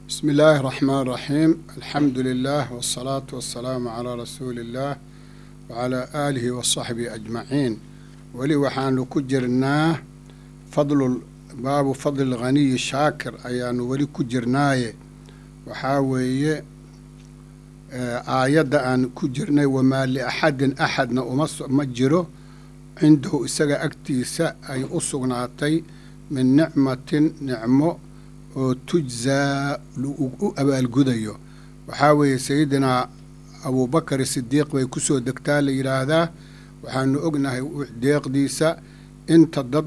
بسم الله الرحمن الرحيم. الحمد لله والصلاة والسلام على رسول الله وعلى آله وصحبه أجمعين. ولي وحان كجرناه باب فضل الغني الشاكر أيان ولي كجرناي وحاوي آيات أن كجرناي وما لأحد أحدنا مجره عنده إساق أكتيسا أي أصغناتي من نعمة oo tujzaa u abaalgudayo waxaa weeye sayidina abubakar sidiiq bay ku soo degtaa la yidhaahdaa waxaanu ognahay deeqdiisa inta dad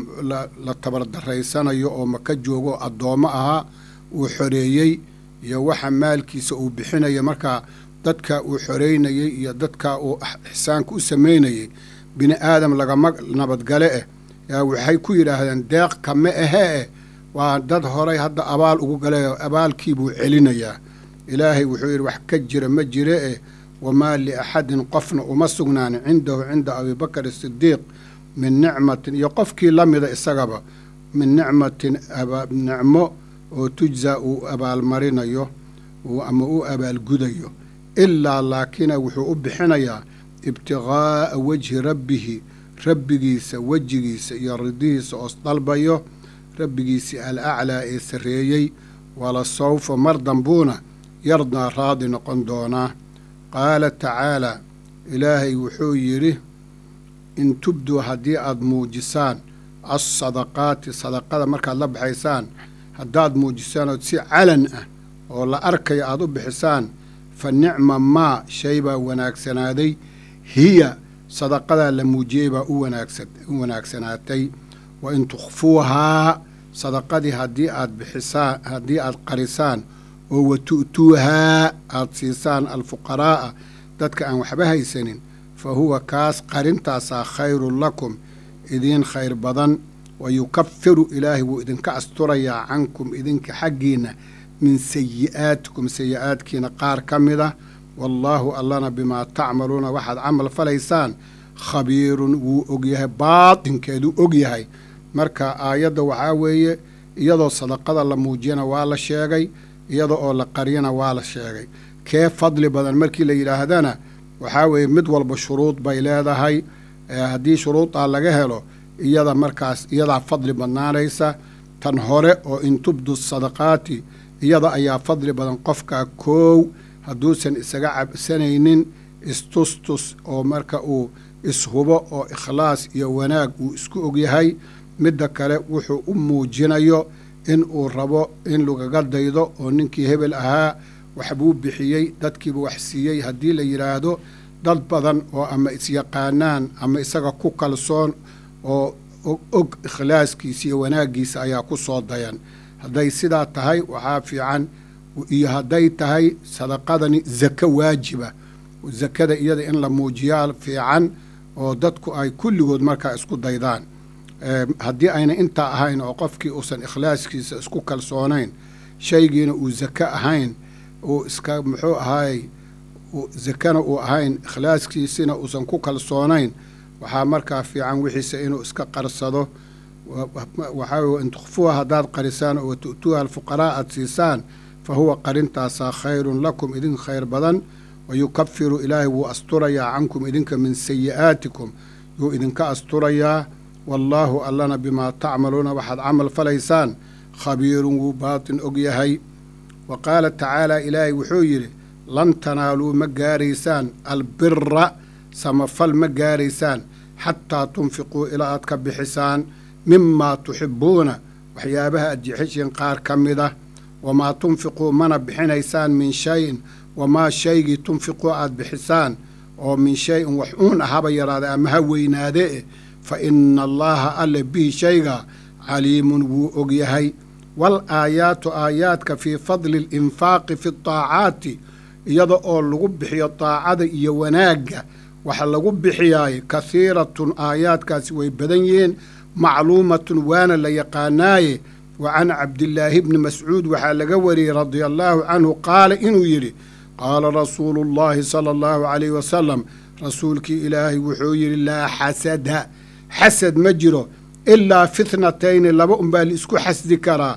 la tabardaraysanayo oo maka joogo addoommo ahaa uu xoreeyey iyo waxa maalkiisa uu bixinayo markaa dadka uu xoreynayey iyo dadka uu ixsaanka u samaynayey bini aadam lagama nabadgale yaa waxay ku yidhaahdeen deeq kama ahee waa dad horay hadda abaal ugu galayo abaalkii buu celinayaa. ilaahay wuxuu yidhi wax ka jira ma jire wamaa liaxadin qofna uma sugnaanin cinda abibakar sidiiq min nicmatin iyo qofkii la mida isagaba min nicmatin nicmo oo tujzaa uu abaalmarinayo ama uu abaalgudayo ilaa laakina wuxuu u bixinayaa ibtiqaa'a wajhi rabbigiisa wejigiisa iyo ridihiisa oos dalbayo rabbigiisii alaclaa ee sarreeyey wala sawfa mar dambuuna yardaa raadi noqon doonaa. qaala tacaalaa ilaahay wuxuu yidhi in tubduu haddii aad muujisaan assadaqaati sadaqada markaad la baxaysaan haddaad muujisaan ood si calan ah oo la arkaya aad u bixisaan fa nicma maa shay baa wanaagsanaaday hiya sadaqadaa la muujiyey baa u wanaagsanaatay wa in tukhfuuhaa sadaqadii haddii aad qarisaan oo wa tu'tuuhaa aad siisaan alfuqaraa'a dadka aan waxba haysanin fa huwa kaas qarintaasaa khayrun lakum idiin khayr badan wa yukafiru ilaahay wuu idinka asturayaa cankum idinka xaggiinna min sayi'aatikum sayi'aadkiina qaar ka mida wallaahu allana bimaa tacmaluuna waxaad camal falaysaan khabiirun wuu ogyahay baatinkeeduu ogyahay. marka aayadda waxaa weeye iyadoo sadaqada la muujiyana waa la sheegay iyada oo la qariyana waa la sheegay. kee fadli badan markii la yidhaahdana waxaa weeye mid walba shuruud bay leedahay. haddii shuruudaa laga helo iyada markaas iyadaa fadli badnaanaysa. tan hore oo in tubdu sadaqaati iyada ayaa fadli badan qofkaa koow hadduusan isaga cabsanaynin istustus oo marka uu ishubo oo ikhlaas iyo wanaag uu isku ogyahay. midda kale wuxuu u muujinayo in uu rabo in lagaga daydo oo ninkii hebel ahaa waxbuu bixiyey dadkiiba wax siiyey haddii la yidhaahdo dad badan oo ama isyaqaanaan ama isaga ku kalsoon oo og ikhlaaskiisa iyo wanaaggiisa ayaa ku soo dayan. hadday sidaa tahay waxaa fiican iyo hadday tahay sadaqadani zako waajiba zakada iyada in la muujiyaa fiican oo dadku ay kulligood markaa isku daydaan. haddii ayna intaa ahayn oo qofkii uusan ikhlaaskiisa isku kalsoonayn shaygiina uu zako ahayn uu iska muxuu ahaayey zakana uu ahayn ikhlaaskiisina uusan ku kalsoonayn waxaa markaa fiican wixiisa inuu iska qarsado. waxaa weye in tukhfuuha haddaad qarisaan oo watu'tuuha alfuqaraa aad siisaan fa huwa qarintaasaa khayrun lakum idin khayr badan wa yukafiru ilaahay wuu asturayaa cankum idinka min sayi'aatikum yuu idinka asturayaa. wallaahu allana bimaa tacmaluuna waxaad camal falaysaan khabiirun wuu baatin og yahay. wa qaala tacaalaa ilaahay wuxuu yidhi lan tanaaluu ma gaaraysaan albira samafal ma gaaraysaan xataa tunfiquu ilaa aad ka bixisaan mimaa tuxibbuuna waxyaabaha aad jeceshiin qaar ka mida. wamaa tunfiquu mana bixinaysaan min shayin wamaa shaygii tunfiquu aad bixisaan oo min shay-in wax uun ahaba yaraada ama ha weynaade fa ina allaaha alle bihi shayga caliimun wuu og yahay. wal aayaatu aayaadka fii fadli alinfaaqi fi ataacaati iyada oo lagu bixiyo taacada iyo wanaagga waxa lagu bixiyaay kasiiratun aayaadkaasi way badan yihiin macluumatun waana la yaqaanaaye. wa can cabdillaahi bni mascuud waxaa laga wariyey radia allaahu canhu qaala inuu yidhi qaala rasuulu llaahi sala allahu calayhi wasalam rasuulkii ilaahay wuxuu yidhi laa xasad ma jiro ilaa fitnatayni laba unbaa la isku xasdi karaa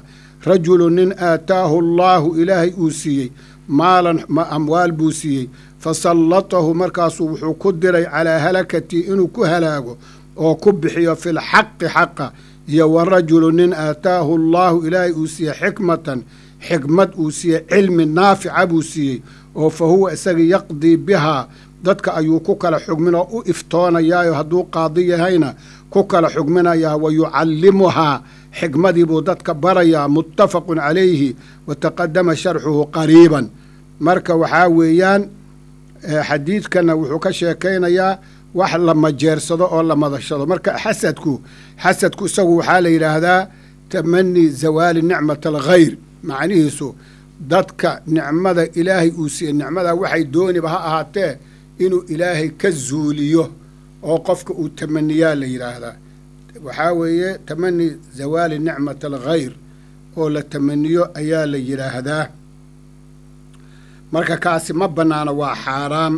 rajulu nin aataahu allaahu ilaahay uu siiyey maalan amwaal buu siiyey fasallatahu markaasuu wuxuu ku diray calaa halakatii inuu ku halaago oo ku bixiyo filxaqi xaqa iyo wa rajulu nin aataahu allaahu ilaahay uu siiyey xikmatan xikmad uu siiyey cilmi naafica buu siiyey oo fa huwa isaga yaqdii bihaa dadka ayuu ku kala xugmin oo u iftoonayaayo hadduu qaadi yahayna ku kala xugminayaa wa yucallimuhaa xikmadii buu dadka barayaa muttafaqun calayhi wa taqadama sharxuhu qariiban marka waxaa weeyaan xadiidkana wuxuu ka sheekaynayaa wax la majeersado oo la madashado marka xasadku isagu waxaa la yidhaahdaa tamani zawaali nicmat alghayr macnihiisu dadka nicmada ilaahay uu siiyey nicmadaa waxay dooniba ha ahaatee inuu ilaahay ka zuuliyo oo qofka uu tamaniyaa la yidhaahdaa waxaa weeye tamani zawaali nicmat alghayr oo la tamaniyo ayaa la yidhaahdaa marka kaasi ma bannaano waa xaaraam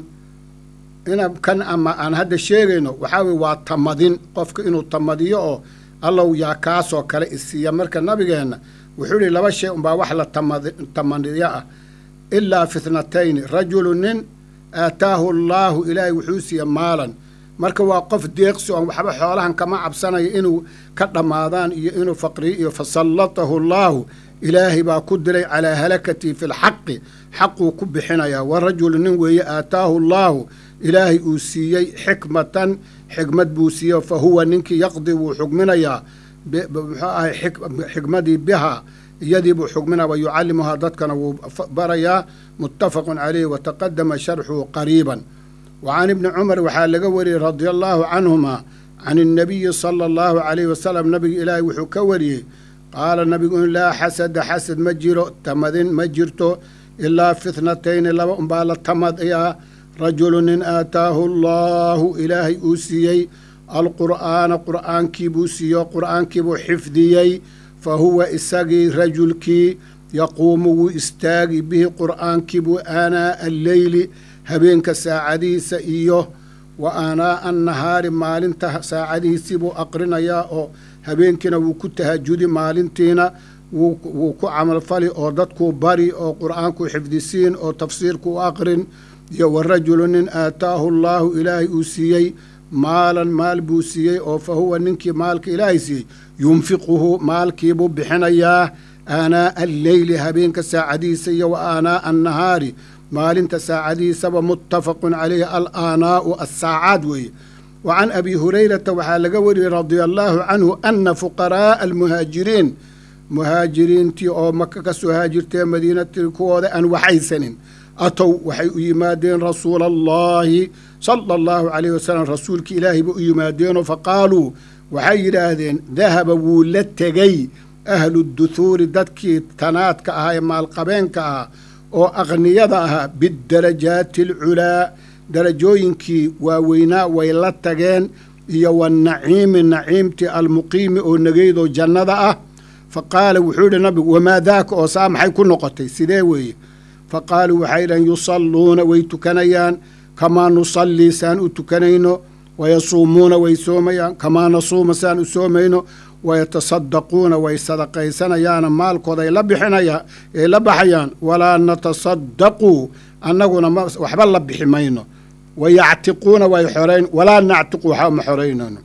ina kan ama aan hadda sheegayno waxaa weye waa tamadin qofka inuu tamadiyo oo allow yaa kaasoo kale isiiya marka nabigeenna wuxuu yihi laba shay unbaa wax la tamaniyo ah ilaa fitnatayni rajulu nin aataahu allaahu ilaahay wuxuu siiye maalan marka waa qof deeqsi oon waxba xoolahan kama cabsanayo inuu ka dhammaadaan iyo inuu faqriyo iyo fasallatahu allaahu ilaahay baa ku diray calaa halakatii fi lxaqi xaquu ku bixinayaa wa rajulu nin weeye aataahu allaahu ilaahay uu siiyey xikmatan xikmad buu siiyey fa huwa ninkii yaqdi wuu xugminayaa muxuu ahay xikmadii bihaa iyadii buu xugminaya wa yucallimuhaa dadkana wuu barayaa muttafaqun calayhi wa taqadama sharxuhu qariiban wa can ibni cumar waxaa laga wariyey radia allaahu canhuma can innabiyi sala allahu calayhi wasalam nabiga ilaahay wuxuu ka wariyey qaala nabigu in laa xasada xasad ma jiro tamadin ma jirto ilaa fitnatayni laba unbaa la tamadayaa rajulu nin aataahu allaahu ilaahay uu siiyey alqur'aana qur'aankii buu siiyo qur'aankii buu xifdiyey fa huwa isagii rajulkii yaquumu wuu istaagi bihi qur'aankii buu aanaa'a alleyli habeenka saacadihiisa iyo wa aanaa'a annahaari maalinta saacadihiisii buu aqrinayaa oo habeenkiina wuu ku tahajudi maalintiina wuu ku camalfali oo dadkuu bari oo qur'aankuu xifdisiin oo tafsiirkuu aqrin iyo wa rajulu nin aataahu allaahu ilaahay uu siiyey maalan maal buu siiyey oo fa huwa ninkii maalka ilaahay siiyey yunfiquhu maalkiibuu bixinayaa aanaa'a alleyli habeenka saacadihiisa iyo wa aanaa'a annahaari maalinta saacadihiisaba muttafaqun calayhi alaanaa'u assaacaad weeye wa can abi hurayrata waxaa laga wariyey radia allaahu canhu ana fuqaraa'a almuhaajiriin muhaajiriintii oo maka ka soo haajirtee madiinatii kuwooda aan waxaysanin atow waxay u yimaadeen rasuula allaahi sala allahu calayhi wasalam rasuulkii ilaahay ba u yimaadeenoo faqaaluu waxay yidhaahdeen dahaba wuu la tegey ahlu duhuuri dadkii tanaadka ahaa ee maalqabeenka ahaa oo aqniyada ahaa bidarajaati alculaa darajooyinkii waaweynaa way la tageen iyo wanaciimi naciimtii almuqiimi oo nageydoo jannada ah fa qaala wuxuu yidhi nabigu wamaa daaka oo saa maxay ku noqotay sidee weeye fa qaaluu waxay dhahen yusalluuna way tukanayaan kamaa nusallii saan u tukanayno wayasuumuuna way soomayaan kamaa nasuuma saan u soomayno wayatasaddaquuna way sadaqaysanayaana maalkooda ay la baxayaan walaa natasaddaquu annaguna waxba la bixi mayno wayactiquuna way xorayn walaa nactiqu waxba ma xoraynayno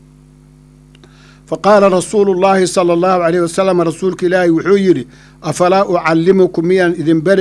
fa qaala rasuulu llaahi sala allahu calayhi wasalam rasuulka ilaahay wuxuu yidhi afalaa ucallimukum miyaan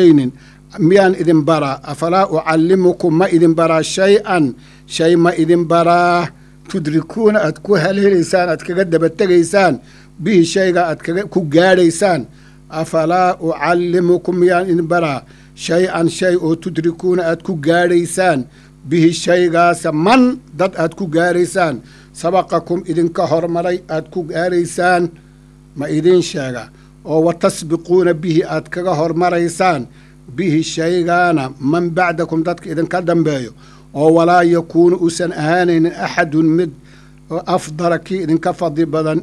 idin baraa afalaa ucallimukum ma idin baraa shay-an shay ma idin baraa tudrikuuna aad ku haleelaysaan aad kaga dabategaysaan bihi shayga aad ku gaadhaysaan afalaa ucallimukum miyaan idin baraa shay-an shay oo tudrikuuna aad ku gaadhaysaan bihi shaygaasa man dad aad ku gaadhaysaan sabaqakum idinka hormaray aad ku gaadhaysaan ma idiin sheega oo wa tasbiquuna bihi aad kaga hormaraysaan bihi shaygaana man bacdakum dadka idinka dambeeyo oo walaa yakuunu uusan ahaanaynin axadun mid afdala kii idinka fadli badan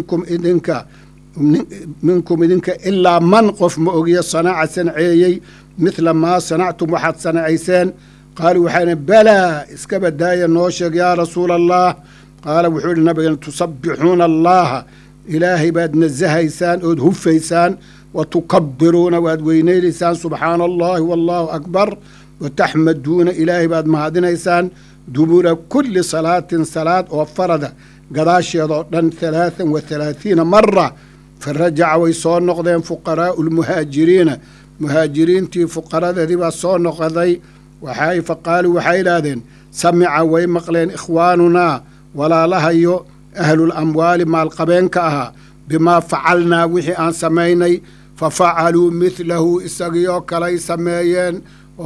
minkum idinka ilaa man qof ma ogiya sanaca sanceeyey midla maa sanactum waxaad sanacayseen qaaluu waxayna balaa iska badaaya noo sheeg yaa rasuula allah qaala wuxuu yihi nabigan tusabbixuuna allaha ilaahay baad nasahaysaan ood hufaysaan وتكبرون وادويني لسان سبحان الله والله أكبر وتحمدون إلهي بعد ما هدنا إنسان دبر كل صلاة صلاة وفرد قراش يضعن 33 مرة فرجع ويصور نقضين فقراء المهاجرين مهاجرين تي فقراء ذي بصور نقضي وحاي فقالوا وحاي لادين سمع ويمقلين إخواننا ولا لهيو أهل الأموال مع القبين كأها بما فعلنا وحي أن سميني ففعلوا مثله إساقيو كلاي سميين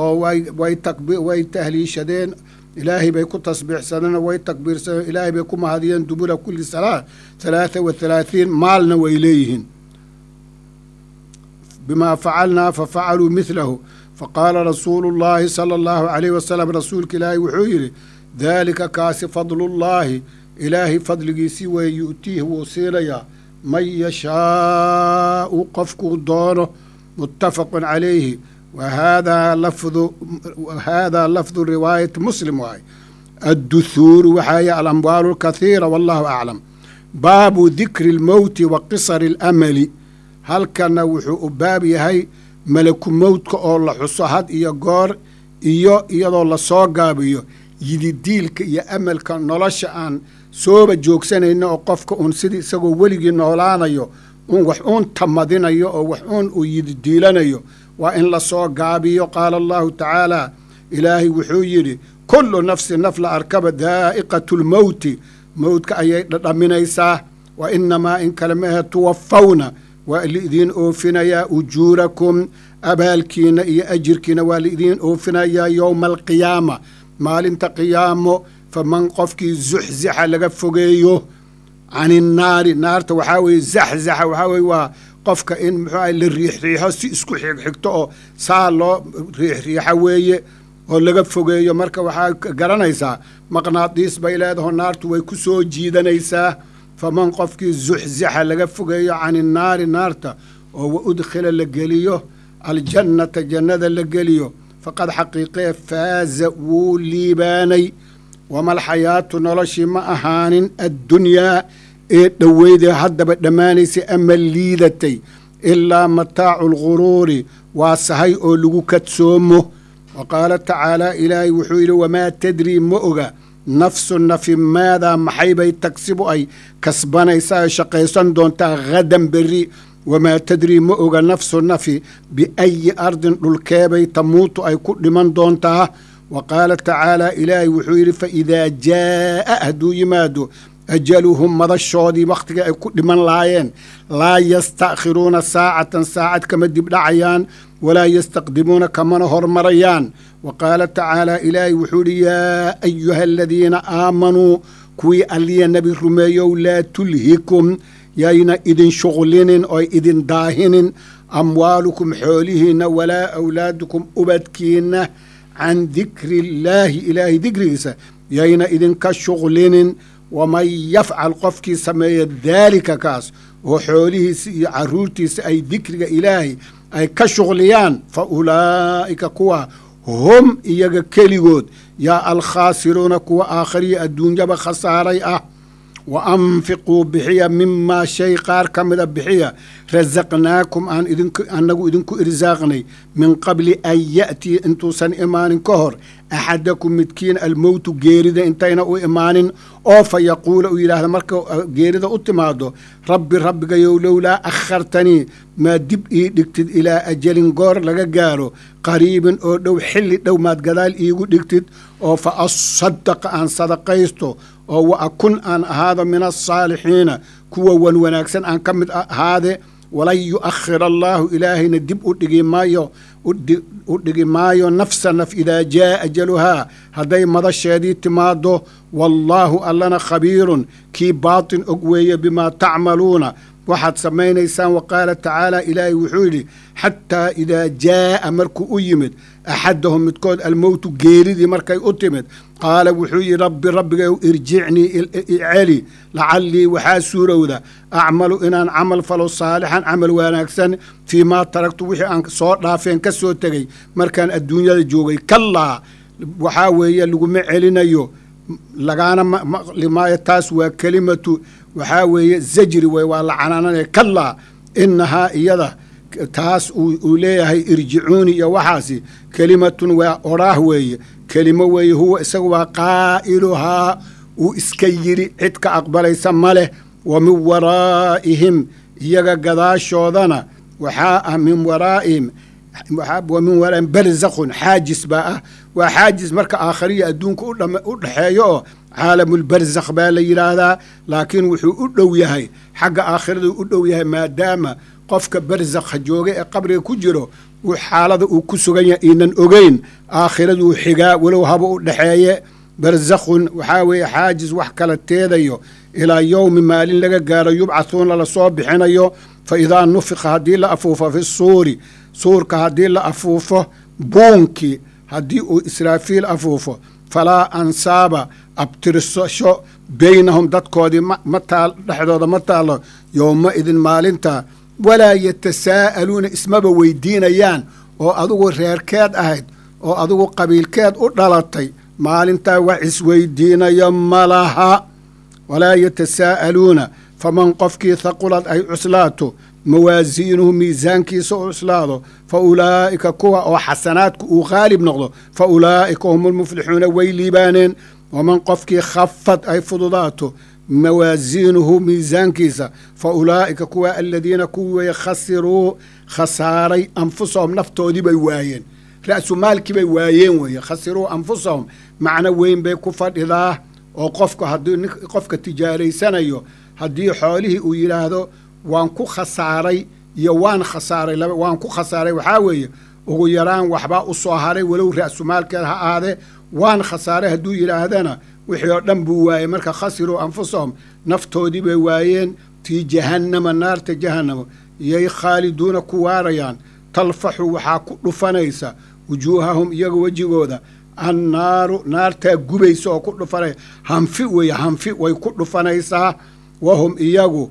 ويتهلي شدين إلهي بيكون تصبيح سنة ويتكبير سنة إلهي بيكون مهديين دبولة كل صلاة 33 مالنا وإليهن بما فعلنا ففعلوا مثله فقال رسول الله صلى الله عليه وسلم رسولك إلهي وحيري ذلك كاس فضل الله إلهي فضل جيسي ويؤتيه وصيريا من يشاء قفك دونه متفق عليه وهذا لفظ رواية مسلم وهي الدثور وحي الأموال الكثيرة والله أعلم. باب ذكر الموت وقصر الأمل هل كان وحو بابي هي ملك موت كأول حصهد إيا قار إيا الله صاقابيو يديلك إيا أمل كان نلاش عن سوبة جوكسان إنه قفك أنسدي سقو ولي نولانيو وحون تمدينيو وحون ويديلانيو وإن لصاقابيو قال الله تعالى إلهي وحويري كل نفس نفل أركب ذائقة الموت موت كأي رمينيساه وإنما إن كلمها توفون والذين أوفنا يا أجوركم أبالكين يا أجركين والذين أوفنا يا يوم القيامة مال قيامه فمن قفك زحزح لقفقيه عن النار توحاوي زحزح وحاوي وقفك إن للريح ريحه اسكو حكتو سالو ريحه ويه ولقفقيه مركا وحا قرانيسا مقناطيس بيلاده النار ويكسو جيدانيسا فمن قفك زحزح لقفقيه عن النار نارتا وأدخل لقليه الجنة جنة لقليه فقد حقيقة فاز وليباني وما الحياة نلشي ما أهان الدنيا دويدي حد بدمانيسي أما الليلتي إلا متاع الغرور واسهي أولو كتسومه وقال تعالى إلهي وحيل وما تدري مؤغا نفس نفي ماذا محيبا تكسب أي كسباني ساي شقيسان دونتا غدا بري وما تدري مؤغا نفس نفي بأي أرض الكابي تموت أي كل من دونتا وقال تعالى إلهي وحيل فإذا جاء أهدو يمادو أجلهم مضى الشودي وقت كل من لاين لا يستأخرون ساعة كما دب عيان ولا يستقدمون كما نهر مريان وقال تعالى إلهي وحول يا أيها الذين آمنوا كوي ألي النبي رميو لا تلهكم ياينا إذن شغلين أو إذن داهن أموالكم حولهن ولا أولادكم أبدكين عن ذكر الله إلهي ذكر ياينا إذن كشغلين ومن يفعل قفك سمي ذلك كاس وحوله عرورتي أي ذكر إلهي أي كشغليان فأولئك كوا هم إيجا كليغود يا الخاسرون كوا آخري الدنيا بخساري وأنفقوا بحية مما شيء قار كمدا بحية رزقناكم أنكو إذنكو إرزاقني من قبل أن يأتي انتو سن إيمان كهر أحدكم متكين الموت جيردا انتينا أو إيمان أو فيقول إله مركو جيردا أتمادو ربي لولا أخرتني ما دب دكتد إلى أجل غور لغا قالو قريب أو دو حل دو ما تقدال إيغو دكتد أو فأصدق عن صدقيستو أو أكون أن هذا من الصالحين كوا ونكسن أن كمت هذا ولا يؤخر الله إلهي ندب أدقي مايو نفسا إذا جاء أجلها هذا مضى الشديد تماده والله ألنا خبير كي باطن أقوي بما تعملون واحد سمينا إنسان وقال تعالى إلهي وحولي حتى إذا جاء مركو أيمد أحدهم متكود الموت جيري مركي أتمد قال وحولي ربي ارجعني إعلي لعلي وحاسورو ذا أعمل إن عمل فلو صالحا عمل وانكسن فيما تركت وحي أنك صوت رافين كسو تغي مركان الدنيا الجوغي كلا وحاوي اللي معلنا يو لغانا لما يتاسوى كلمة وحاوي زجري ويوالعنانا كلا إنها إيضا taas uu leeyahay irjicuuni iyo waxaasi kelimatun waa oraah weeye kelimo weeye huwa isagu waa qaa'iluhaa uu iska yidhi cid ka aqbalaysa ma leh wa min waraa'ihim iyaga gadaashoodana waxaa ah min waraa'ihim ومن وراء برزخ حاجز بقى وحاجز مركا آخرية أدونك أدحيو عالم البرزخ بالي هذا لكن وحو أدو يهي حق آخر أدو يهي ما دام قفك برزخ جوغي قبر كجرو وحالة وكسوغي إنن أغين آخر وحقا ولو هبو أدحيو برزخ وحاوي حاجز وحكالة تيديو إلى يوم مالين لغا قارا يبعثون لصوب بحنيو فإذا نفخ هدي لأفوفا في الصور suurka haddii la afuufo buunkii haddii uu israafiil afuufo falaa ansaaba abtirsasho baynahum dadkoodii dhexdooda ma taalo yowma idin maalinta walaa yatasaa'aluuna ismaba weydiinayaan oo adigu reerkeed ahayd oo adigu qabiilkeed u dhalatay maalintaa wax isweydiinayo ma laha walaa yatasaa'aluuna faman qofkii haqulad ay cuslaato موازينه ميزان كيسو أسلاده فأولئك كوا أو حسنات غالب نقضه فأولئك هم المفلحون ويليبانين ومن قفك خفت أي فضلاته موازينه ميزان كيسا فأولئك كوا الذين كوا يخسروا خساري أنفسهم نفتو دي بيوايين رأس مالك بيوايين ويخسروا أنفسهم معنى وين بيكفر إذا وقفك تجاري سنة هدي حوله ويلاده waan ku khasaaray iyo waan ku khasaaray waxaa weeye ugu yaraan waxbaa u soo haray walow ra'sumaalkeed ha ahaadee waan khasaaray hadduu yidhaahdana wixii oo dhan buu waayey marka khasiruu anfusahum naftoodii bay waayeen fii jahannama naarta jahannama iyay khaaliduuna ku waarayaan talfaxu waxaa ku dhufanaysa wujuuhahum iyaga wejigooda annaaru naartaa gubaysa oo ku dhufanaya hanfi weeye hanfi way ku dhufanaysaa wahum iyagu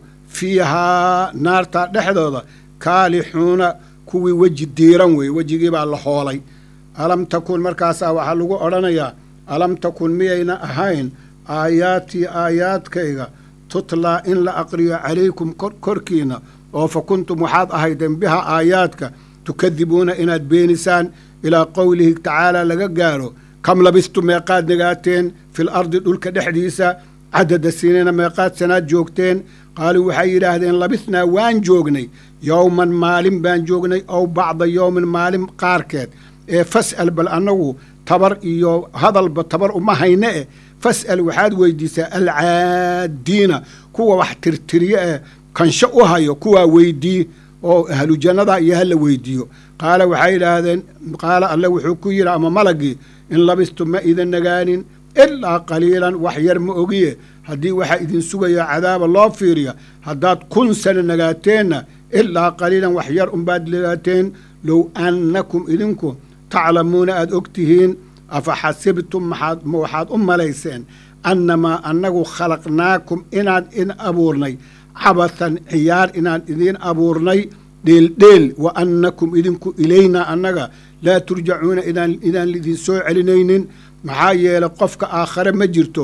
fiihaa naarta dhexdooda kaalixuuna kuwii weji diiran weeye wejigii baa la hoolay alam takun markaasaa waxaa lagu odhanayaa alam takun miyayna ahayn aayaatii aayaadkayga tutlaa in la aqriyo calaykum korkiina oo fa kuntum waxaad ahaydeen biha aayaadka tukadibuuna inaad beenisaan ilaa qowlihi tacaalaa laga gaaro kam labistum meeqaad nagaateen fil ardi dhulka dhexdiisa cadada siniina meeqaad sanaad joogteen qaaluu waxay yidhaahdeen labisnaa waan joognay yowman maalin baan joognay ow bacda yowmin maalin qaarkeed ee fas'al bal annagu tabar iyo hadalba tabar uma hayne eh fas'al waxaad weydiisaa alcaadiina kuwa wax tirtiriye ee kansho u hayo kuwaa weydii oo ahlu jannada iyo hala weydiiyo qaala waxay yidhaahdeen qaala alle wuxuu ku yidhi ama malagii in labistum ma idan nagaanin ilaa qaliilan wax yar ma ogiye haddii waxaa idin sugayaa cadaaba loo fiiriya haddaad 1,000 sano nagaateenna ilaa qaliilan wax yar unbaad nagaateen low annakum idinku taclamuuna aad og tihiin afa xasibtum waxaad u malayseen annamaa annagu khalaqnaakum inaan idin abuurnay cabathan ciyaar inaan idin abuurnay dheeldheel wa annakum idinku ilaynaa annaga laa turjacuuna idaan lidin soo celinaynin maxaa yeelay qofka aakhare ma jirto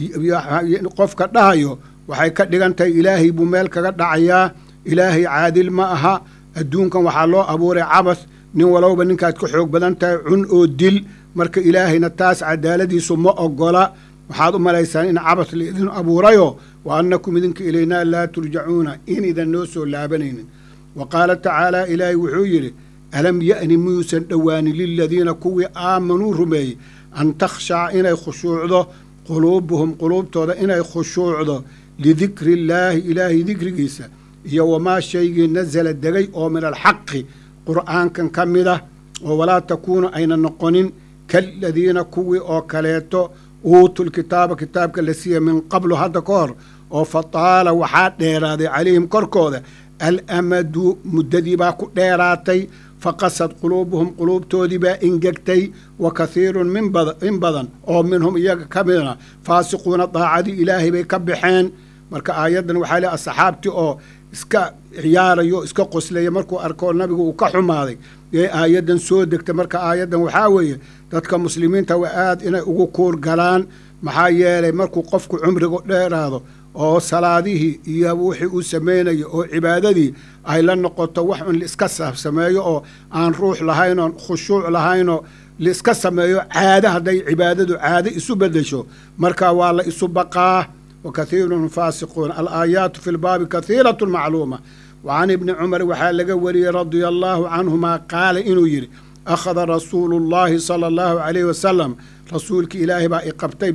qofka dhahayo waxay ka dhigan tahay ilaahay buu meel kaga dhacayaa ilaahay caadil ma aha adduunkan waxaa loo abuuray cabas nin walowba ninkaad ka xoog badan tahay cun oo dil marka ilaahayna taas cadaaladiisu ma ogola waxaad u malaysaan in cabas laidin abuurayo wa annakum idinka ilaynaa laa turjacuuna in idan noo soo laabanaynin wa qaala tacaalaa ilaahay wuxuu yidhi alam ya'ni miyuusan dhowaanin liladiina kuwii aamanuu rumeeyey an takhshaca inay khushuucdo quluubuhum quluubtooda inay khushuucdo lidikri illaahi ilaahay dikrigiisa iyo wamaa shaygii nasala degay oo min alxaqi qur'aankan ka mid ah oo walaa takuunu ayna noqonin kaaladiina kuwii oo kaleeto uutul kitaaba kitaabka la siiya min qablu hadda ka hor oo fataala waxaa dheeraaday calayhim korkooda alamadu muddadii baa ku dheeraatay faqasad quluubuhum quluubtoodii baa ingegtay wa kathiirun in badan oo minhum iyaga ka midna faasiquuna daacadii ilaahay bay ka baxeen marka aayaddan waxaa leeyahay asxaabtii oo iska ciyaarayo iska qoslaya markuu arko nabigu uu ka xumaaday ee aayaddan soo degtay marka aayaddan waxaa weeye dadka muslimiinta waa aad inay ugu kuur galaan maxaa yeelay markuu qofku cumrigu dheeraado oo salaadihii iyo wixii uu samaynayo oo cibaadadii ay la noqoto wax un liiska sameeyo oo aan ruux lahayn oon khushuuc lahaynoo liiska sameeyo caade hadday cibaadadu caade isu beddesho markaa waa la isu baqaa wa kathiirun faasiquun alaayaatu fi lbaabi kathiiratu macluuma wacan ibni cumar waxaa laga wariyey radia allaahu canhumaa qaala inuu yidhi akhada rasuulu llaahi sala allahu calayhi wasalam rasuulka ilaahay baa i qabtay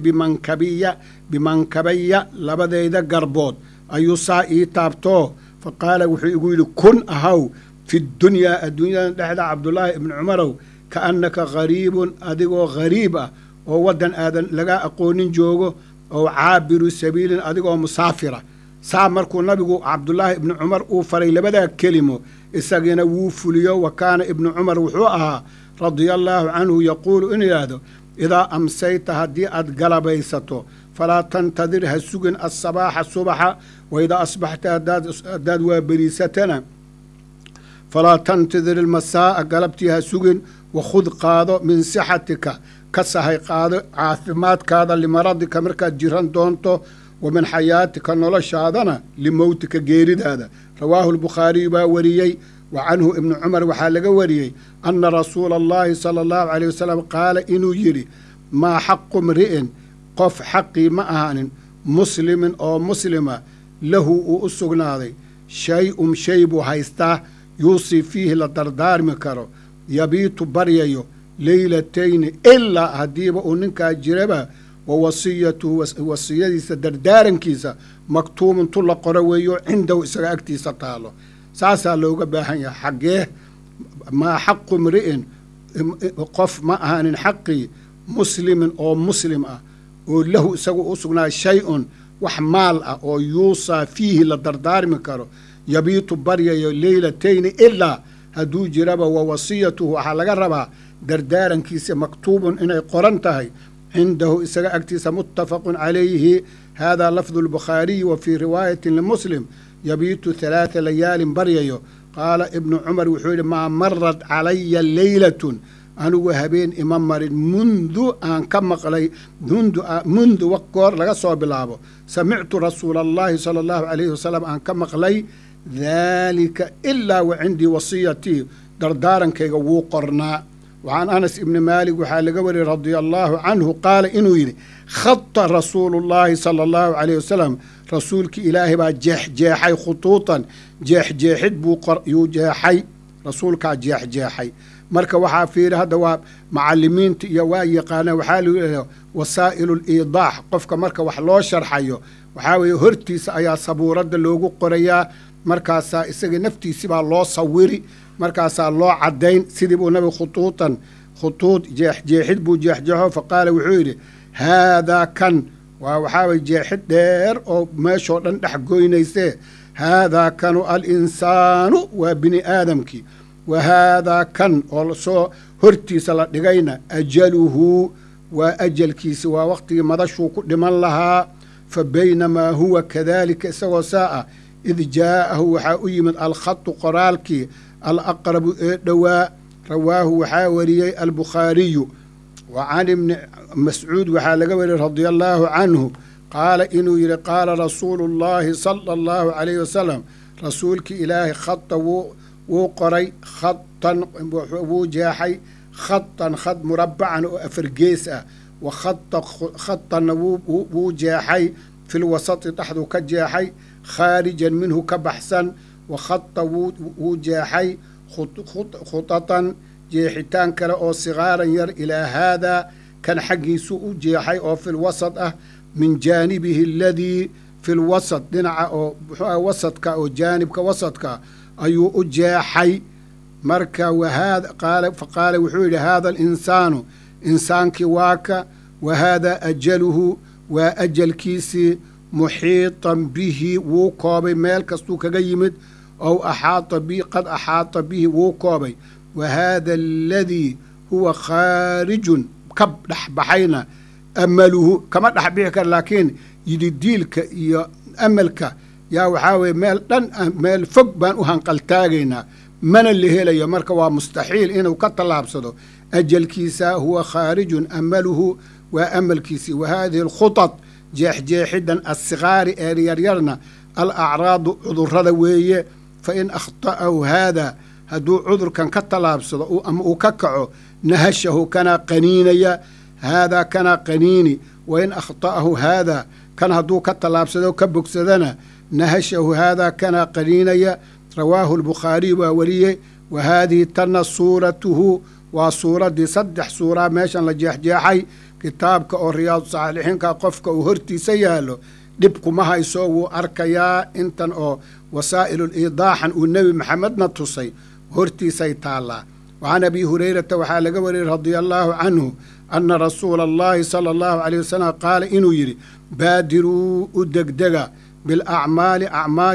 bimankabaya labadayda garbood ayuu saa ii taabtoo fa qaala wuxuu igu yidhi kun ahaw fi dunyaa adduunyada dhexda cabdullaahi ibni cumarow kaannaka ghariibun adigoo ghariib ah oo waddan aadan laga aqoonin joogo oo caabiru sabiilin adigoo musaafira saa markuu nabigu cabdullaahi ibni cumar uu faray labadaa kelimo isagiina wuu fuliyo wa kaana ibnu cumar wuxuu ahaa radia allaahu canhu yaquulu inuu yidhaahdo idaa amsayta haddii aad galabaysato falaa tantadir ha sugin asabaaxa subaxa wa idaa asbaxta haddaad waaberiisatana falaa tantadir ilmasaa'a galabtii ha sugin wakhud qaado min sixatika ka sahay qaado caafimaadkaada limaradika markaad jiran doonto wa min xayaatika noloshaadana limowtika geeridaada rawaahu lbukhaariyu baa wariyey wa canhu ibnu cumar waxaa laga wariyey anna rasuula allaahi sala allahu calayh wasalam qaala inuu yidhi maa xaqu mri'in qof xaqii ma ahaanin muslimin oo muslima lahu uu u sugnaaday shay-un shay buu haystaa yuusii fiihi la dardaarmi karo yabiitu baryayo leylatayni ilaa haddiiba uu ninkaa jiraba wa wasiyatuhu wasiyadiisa dardaarankiisa maktuumun tu la qoro weeyo cindahu isaga agtiisa taalo saasaa looga baahan yahay xaggee maa xaqu mri'in qof ma ahaanin xaqii muslimin oo muslim ah oo lahu isagu u sugnaa shay-un wax maal ah oo yuusaa fiihi la dardaarmi karo yabiitu baryayo leylatayni ilaa hadduu jiraba wa wasiyatuhu waxaa laga rabaa dardaarankiisa maktuubun inay qoran tahay cindahu isaga agtiisa muttafaqun calayhi haadaa lafdu lbukhaariyi wa fii riwaayatin limuslim yabiitu halaata layaalin baryayo qaala ibnu cumar wuxuu yidhi maa marad calaya leylatun anigu habeen ima marin mundu aan ka maqlay mundu goor laga soo bilaabo samictu rasuula allahi sala allahu calayhi wasalam aan ka maqlay daalika ilaa wa cindii wasiyatii dardaarankayga wuu qornaa wacan anas ibni maalik waxaa laga wariyey radia allaahu canhu qaala inuu yidhi khata rasuulu llaahi sala allahu calayh wasalam rasuulkii ilaahay baa jeexjeexay khutuutan jeexjeexid yuu jeexay rasuulkaa jeexjeexay marka waxaa fiiri hadda waa macalimiinta iyo waa yaqaanaan waxaa lagu yidhahda wasaa'ilu liidaax qofka marka wax loo sharxayo waxaa weeye hortiisa ayaa sabuuradda loogu qorayaa markaasaa isaga naftiisi baa loo sawiri markaasaa loo caddayn sidii buu nabigu khutuud jeexjeexid buu jeexjeexo fa qaala wuxuu yidhi haadaa kan waa waxaa weye jeexid dheer oo meeshoo dhan dhex goynaysee haadaa kanu alinsaanu waa bini aadamkii wa haadaa kan oo soo hortiisa la dhigayna ajaluhu waa ajalkiisi waa waqtigii madashuu ku dhiman lahaa fa baynamaa huwa kadaalika isagoo saa-a id jaa'ahu waxaa u yimid alkhatu qoraalkii alaqrabu ee dhowaa rawaahu waxaa wariyey albukhaariyu wa can ibni mascuud waxaa laga wariyey radia allaahu canhu qaala inuu yidhi qaala rasuulu llaahi sala allahu calayhi wasalam rasuulkii ilaahay khata wuu qoray khatan wuu jeexay khatan khad murabacan oo afar gees ah wa khatanna wuu jeexay fil wasati dhexduu ka jeexay khaarijan minhu ka baxsan wa khata wuu jeexay khutatan jeexitaan kale oo sigaaran yar ilaa haadaa kan xaggiisu u jeexay oo fil wasad ah min jaanibihi aladii fil wasad dhinaca oo muxuuah wasadka oo jaanibka wasadka ayuu u jeexay marka faqaala wuxuu yidhi haada alinsaanu insaankii waaka wa haadaa ajaluhu waa ajalkiisii muxiiطan bihi wuu koobay meel kastuu kaga yimid ow qad axaata bihi wuu koobay wa haada aladii huwa khaarijun ka dhexbaxayna amaluhu kama dhexbixi kara laakiin yididiilka iyo amalka yaa waxaa weye meel fog baan u hanqaltaagaynaa mana la helayo marka waa mustaxiil inuu ka tallaabsado ajalkiisa huwa khaarijun amaluhu waa amalkiisii wa haadihi alkhutad jeexjeexiddan assigaari ee yaryarna alacraadu cudurrada weeye fa in akhta'ahu haadaa hadduu cudurkan ka tallaabsado ama uu ka kaco nahashahu kanaa qaniinaya haadaa kanaa qaniini wa in akhta'ahu haadaa kan hadduu ka tallaabsado ka bogsadana nahashahu haadaa kanaa qaniinaya rawaahu albukhaariy waa wariyey wa haadihi tanna suuratuhu waa suuraddii 3 suuraa meeshan la jeexjeexay kitaabka oo riyaadu saalixiinka qofka uu hortiisa yaallo dhib kuma hayso wuu arkayaa intan oo wasaa'ilul iidaaxan uu nebi maxamedna tusay hortiisay taallaa wacan abi hurayrata waxaa laga wariyey radia allaahu canhu anna rasuula allaahi sala allahu caleyh wasalam qaala inuu yidhi baadiruu u degdega bilacmaali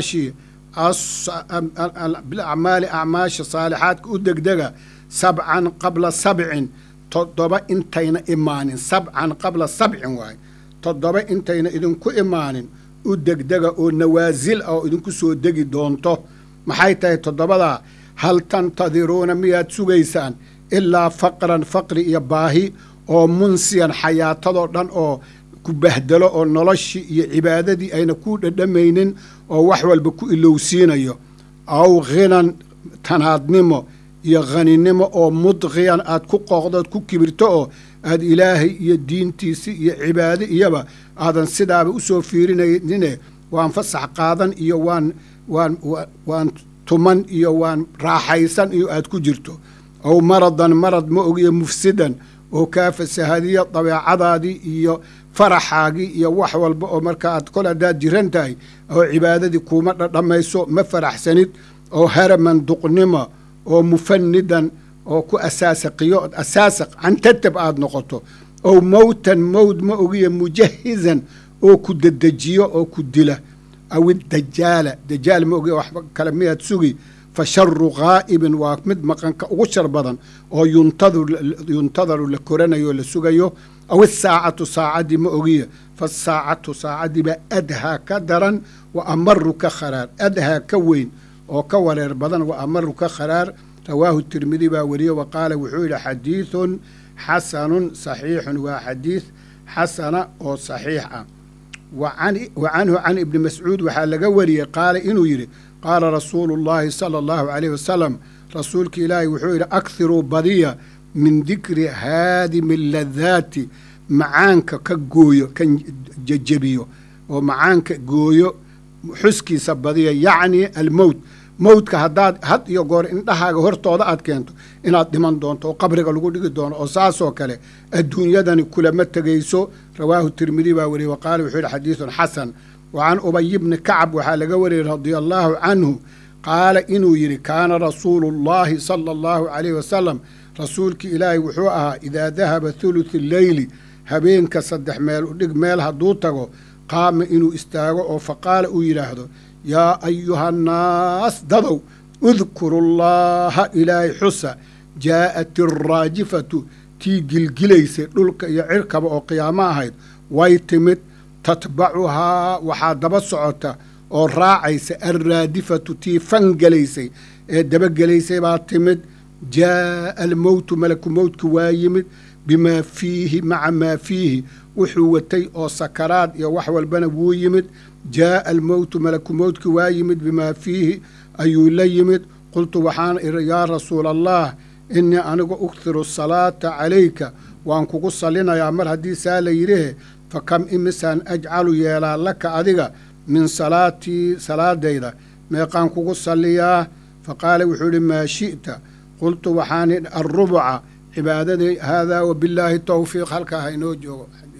acmaasha saalixaadka u degdega 7 qabla 7 7 intayna imaanin 7 qabla 7 waaye 7 intayna idinku imaanin u degdega oo nawaasil ah oo idinku soo degi doonto maxay tahay 7daa hal tantadiruuna miyaad sugaysaan ilaa faqran faqri iyo baahi oo munsiyan xayaatadoo dhan oo ku bahdalo oo noloshii iyo cibaadadii ayna ku dhadhamaynin oo wax walba ku ilowsiinayo aw khinan tanaadnimo iyo khaninimo oo mudqiyan aad ku qooqdood ku kibirto oo aad ilaahay iyo diintiisi iyo cibaado iyaba aadan sidaaba u soo fiirinaynin waan fasax qaadan iyo waan tuman iyo waan raaxaysan iyo aad ku jirto ow maradan marad ma ogiyo mufsidan oo kaa fasahadiya dabeecadaadii iyo faraxaagii iyo wax walba oo marka aad kol haddaad jiran tahay oo cibaadadii kuuma dhadhamayso ma faraxsanid oo haraman duqnimo oo mufanidan oo ku asaasaq cantatab aad noqoto ow mowtan mowd ma ogiyo mujahizan oo ku dedejiyo oo ku dila aw dajaal ma ogiyo waxba kale miyaad sugi fa sharu ghaa'ibin waa mid maqanka ugu shar badan oo yuntadaru la koranayo la sugayo aw isaacatu saacaddii ma ogiyo fasaacatu saacaddii baa adhaa ka daran wa amaru ka kharaar adhaa ka weyn oo ka wareer badan wa amaru ka kharaar rawaahu tirmidi baa weriye wa qaala wuxuu yidhi xadiidun xasanun saxiixun waa xadiid xasana oo saxiix ah wa canhu can ibni mascuud waxaa laga wariyey qaala inuu yidhi qaala rasuulu llaahi sala allahu calayh wasalam rasuulka ilaahay wuxuu yidhi akhiruu badiya min dikri haadimi ladaati macaanka ka gooyo kan jejebiyo oo macaanka gooyo xuskiisa badiya yacni almowt mowdka haddaad had iyo goor indhahaaga hortooda aad keento inaad dhiman doonto oo qabriga lagu dhigi doono oo saasoo kale adduunyadani kulama tegayso rawaahu tirmidi baa wariyey wa qaala wuxuu yidhi xadiidun xasan wa can ubay bni kacab waxaa laga wariyey radia allaahu canhu qaala inuu yidhi kaana rasuulu llaahi sala allahu calayh wasalam rasuulkii ilaahay wuxuu ahaa idaa dahaba thuluth alleyli habeenka 3 meel u dhig meel hadduu tago qaama inuu istaago oo faqaala uu yidhaahdo yaa ayuhannaas dadow udkuru llaaha ilaahay xusa jaa'at alraajifatu tii gilgilaysay dhulka iyo cirkaba oo qiyaamo ahayd way timid tatbacuhaa waxaa daba socota oo raacaysa alraadifatu tii fangelaysay ee dabagelaysay baa timid jaa'a almowtu malaku mowdki waa yimid bimaa fiihi maca maa fiihi wuxuu watay oo sakaraad iyo wax walbana wuu yimid jaa'a almowtu malaku mowdki waa yimid bimaa fiihi ayuu la yimid qultu waxaan idhi yaa rasuula allah innii anigu ughiru salaata calayka waan kugu salinayaa mar haddii saa la yidhihe fa kam imisaan ajcalu yeelaa laka adiga min salaatii salaadayda meeqaan kugu salliyaa fa qaala wuxuu idhi maa shi'ta qultu waxaan idhi alrubuca cibaadadii haadaa wabillaahi towfiiq halkaa ha inoo joogo.